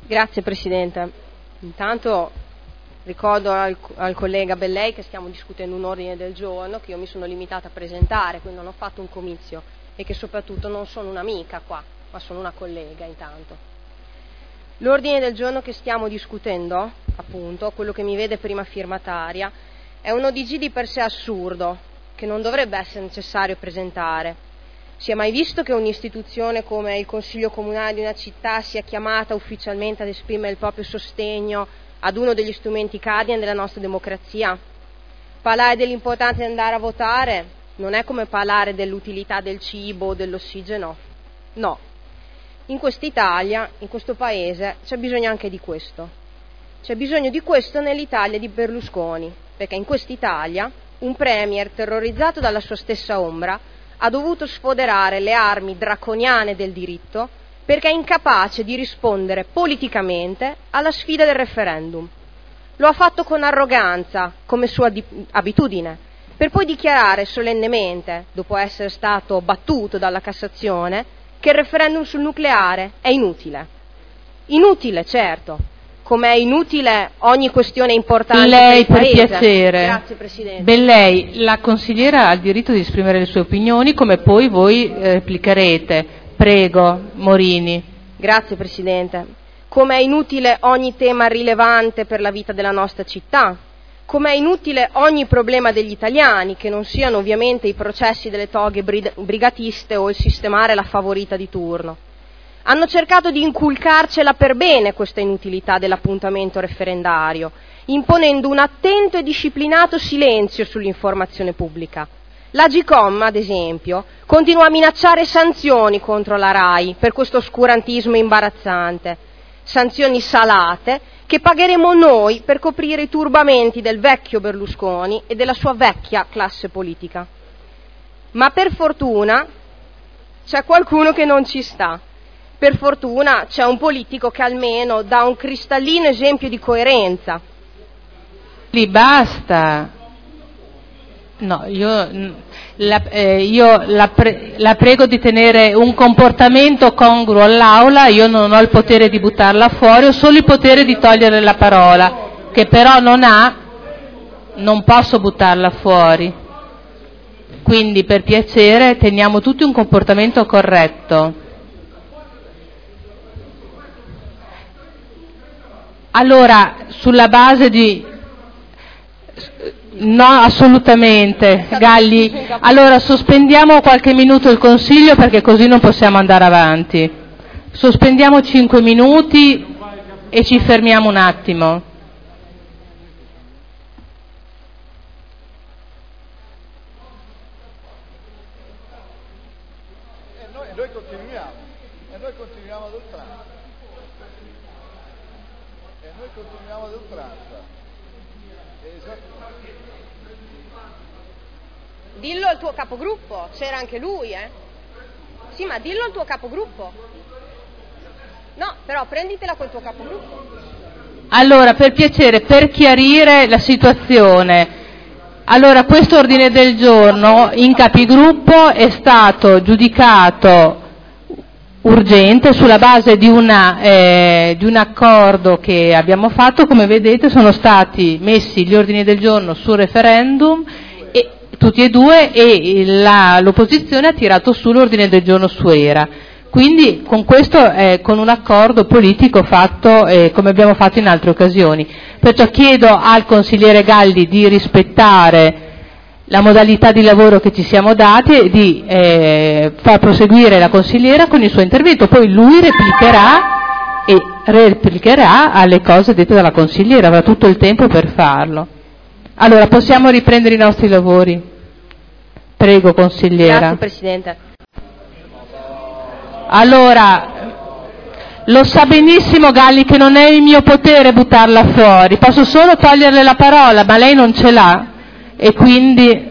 Grazie Presidente. Intanto ricordo al collega Bellei che stiamo discutendo un ordine del giorno che io mi sono limitata a presentare, quindi non ho fatto un comizio, e che soprattutto non sono un'amica qua, ma sono una collega intanto. L'ordine del giorno che stiamo discutendo, appunto, quello che mi vede prima firmataria, è un ODG di per sé assurdo, che non dovrebbe essere necessario presentare. Si è mai visto che un'istituzione come il Consiglio Comunale di una città sia chiamata ufficialmente ad esprimere il proprio sostegno ad uno degli strumenti cardine della nostra democrazia? Parlare dell'importanza di andare a votare non è come parlare dell'utilità del cibo o dell'ossigeno. No. In quest'Italia, in questo Paese, c'è bisogno anche di questo. C'è bisogno di questo nell'Italia di Berlusconi, perché in quest'Italia un premier terrorizzato dalla sua stessa ombra ha dovuto sfoderare le armi draconiane del diritto perché è incapace di rispondere politicamente alla sfida del referendum. Lo ha fatto con arroganza, come sua abitudine, per poi dichiarare solennemente, dopo essere stato battuto dalla Cassazione, che il referendum sul nucleare è inutile. Inutile, certo, come è inutile ogni questione importante lei, per il Paese. Per piacere. Grazie Presidente. Bellei, la consigliera ha il diritto di esprimere le sue opinioni, come poi voi replicherete. Prego, Morini. Grazie Presidente. Come è inutile ogni tema rilevante per la vita della nostra città, come è inutile ogni problema degli italiani, che non siano ovviamente i processi delle toghe brigatiste o il sistemare la favorita di turno. Hanno cercato di inculcarcela per bene questa inutilità dell'appuntamento referendario, imponendo un attento e disciplinato silenzio sull'informazione pubblica. L'Agcom, ad esempio, continua a minacciare sanzioni contro la RAI per questo oscurantismo imbarazzante, sanzioni salate che pagheremo noi per coprire i turbamenti del vecchio Berlusconi e della sua vecchia classe politica. Ma per fortuna c'è qualcuno che non ci sta. Per fortuna c'è un politico che almeno dà un cristallino esempio di coerenza. Lì basta. No, io la prego di tenere un comportamento congruo all'Aula. Io non ho il potere di buttarla fuori, ho solo il potere di togliere la parola, che però non posso buttarla fuori. Quindi per piacere teniamo tutti un comportamento corretto. Allora, sulla base di... No, assolutamente, Galli. Allora, sospendiamo qualche minuto il Consiglio perché così non possiamo andare avanti. Sospendiamo 5 minuti e ci fermiamo un attimo. Noi continuiamo ad oltranza. Dillo al tuo capogruppo, c'era anche lui, Sì, ma dillo al tuo capogruppo. No, però prenditela col tuo capogruppo. Allora, per piacere, per chiarire la situazione, allora questo ordine del giorno in capigruppo è stato giudicato urgente sulla base di un accordo che abbiamo fatto. Come vedete sono stati messi gli ordini del giorno sul referendum tutti e due, e l'opposizione ha tirato su l'ordine del giorno su ERA. Quindi con questo con un accordo politico fatto come abbiamo fatto in altre occasioni. Perciò chiedo al consigliere Galli di rispettare la modalità di lavoro che ci siamo dati e di far proseguire la consigliera con il suo intervento. Poi lui replicherà alle cose dette dalla consigliera, avrà tutto il tempo per farlo. Allora, possiamo riprendere i nostri lavori? Prego, consigliera. Grazie, Presidente. Allora, lo sa benissimo Galli che non è il mio potere buttarla fuori, posso solo toglierle la parola, ma lei non ce l'ha, e quindi...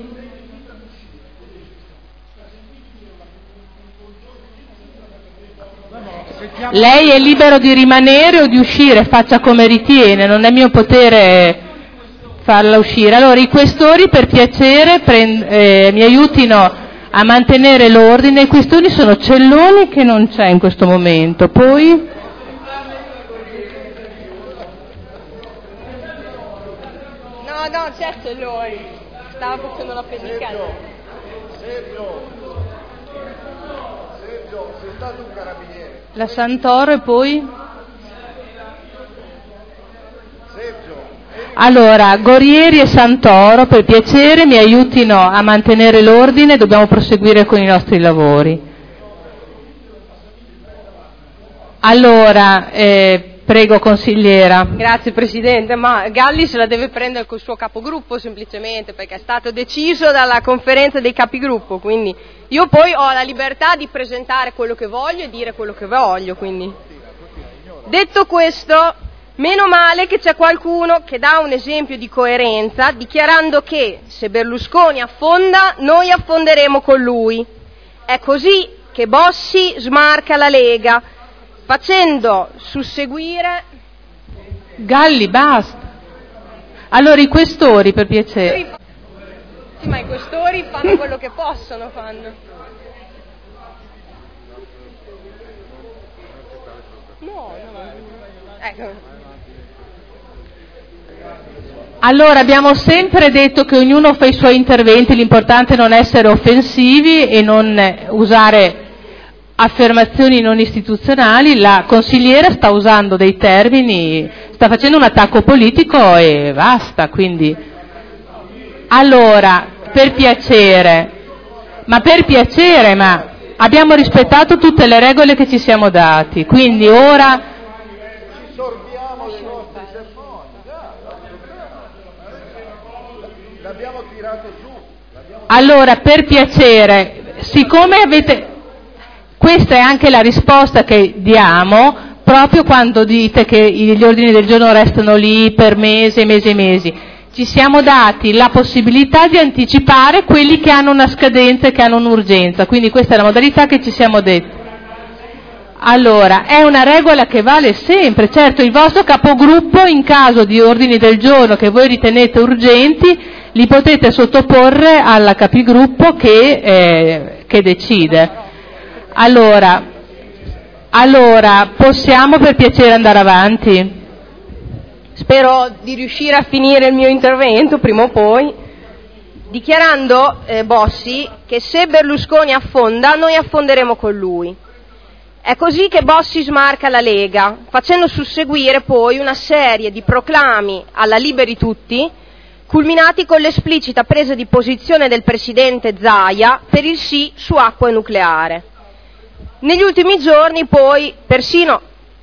Lei è libero di rimanere o di uscire, faccia come ritiene, non è mio potere farla uscire. Allora i questori per piacere mi aiutino a mantenere l'ordine. I questori sono Celloni che non c'è in questo momento, poi no, certo, lui stava facendo la pedicella. Sergio, sei stato un carabiniere. La Santoro e poi? Sergio. Allora, Gorieri e Santoro, per piacere, mi aiutino a mantenere l'ordine, dobbiamo proseguire con i nostri lavori. Allora, prego consigliera. Grazie Presidente, ma Galli se la deve prendere col suo capogruppo semplicemente, perché è stato deciso dalla conferenza dei capigruppo, quindi io poi ho la libertà di presentare quello che voglio e dire quello che voglio, quindi. Detto questo, meno male che c'è qualcuno che dà un esempio di coerenza, dichiarando che se Berlusconi affonda, noi affonderemo con lui. È così che Bossi smarca la Lega, facendo susseguire... Galli, basta. Allora i questori, per piacere. Sì, ma i questori fanno quello che possono, fanno. No. Ecco. Allora, abbiamo sempre detto che ognuno fa i suoi interventi, l'importante è non essere offensivi e non usare affermazioni non istituzionali. La consigliera sta usando dei termini, sta facendo un attacco politico e basta, quindi. Allora, per piacere, ma abbiamo rispettato tutte le regole che ci siamo dati, quindi ora... Ci sorbiamo dei nostri sermoni, l'abbiamo tirato su. Allora, per piacere, siccome avete... Questa è anche la risposta che diamo proprio quando dite che gli ordini del giorno restano lì per mesi e mesi e mesi. Ci siamo dati la possibilità di anticipare quelli che hanno una scadenza e che hanno un'urgenza, quindi questa è la modalità che ci siamo detti. Allora, è una regola che vale sempre, certo il vostro capogruppo in caso di ordini del giorno che voi ritenete urgenti li potete sottoporre alla capigruppo che decide. Allora, possiamo per piacere andare avanti? Spero di riuscire a finire il mio intervento prima o poi, dichiarando, Bossi, che se Berlusconi affonda, noi affonderemo con lui. È così che Bossi smarca la Lega, facendo susseguire poi una serie di proclami alla Liberi Tutti, culminati con l'esplicita presa di posizione del presidente Zaia per il sì su acqua nucleare. Negli ultimi giorni poi persino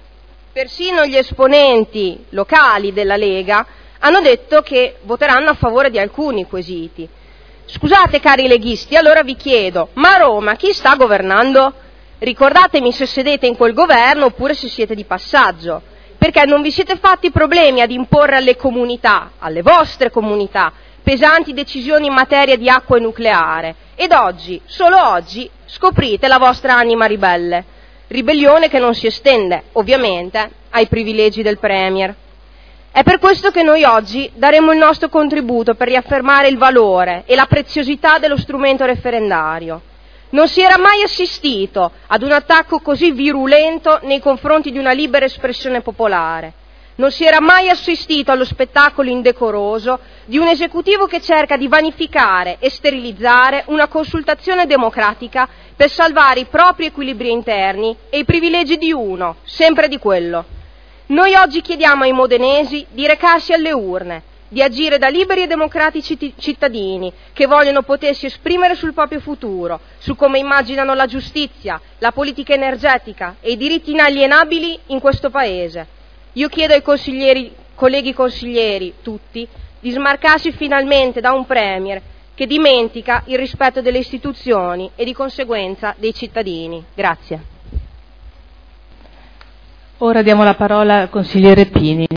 gli esponenti locali della Lega hanno detto che voteranno a favore di alcuni quesiti. Scusate cari leghisti, allora vi chiedo, ma a Roma chi sta governando? Ricordatemi se sedete in quel governo oppure se siete di passaggio, perché non vi siete fatti problemi ad imporre alle comunità, alle vostre comunità, pesanti decisioni in materia di acqua e nucleare, ed oggi, solo oggi, scoprite la vostra anima ribelle. Ribellione che non si estende, ovviamente, ai privilegi del Premier. È per questo che noi oggi daremo il nostro contributo per riaffermare il valore e la preziosità dello strumento referendario. Non si era mai assistito ad un attacco così virulento nei confronti di una libera espressione popolare. Non si era mai assistito allo spettacolo indecoroso di un esecutivo che cerca di vanificare e sterilizzare una consultazione democratica per salvare i propri equilibri interni e i privilegi di uno, sempre di quello. Noi oggi chiediamo ai modenesi di recarsi alle urne, di agire da liberi e democratici cittadini che vogliono potersi esprimere sul proprio futuro, su come immaginano la giustizia, la politica energetica e i diritti inalienabili in questo Paese. Io chiedo ai colleghi consiglieri, tutti, di smarcarsi finalmente da un Premier che dimentica il rispetto delle istituzioni e di conseguenza dei cittadini. Grazie. Ora diamo la parola al consigliere Pini.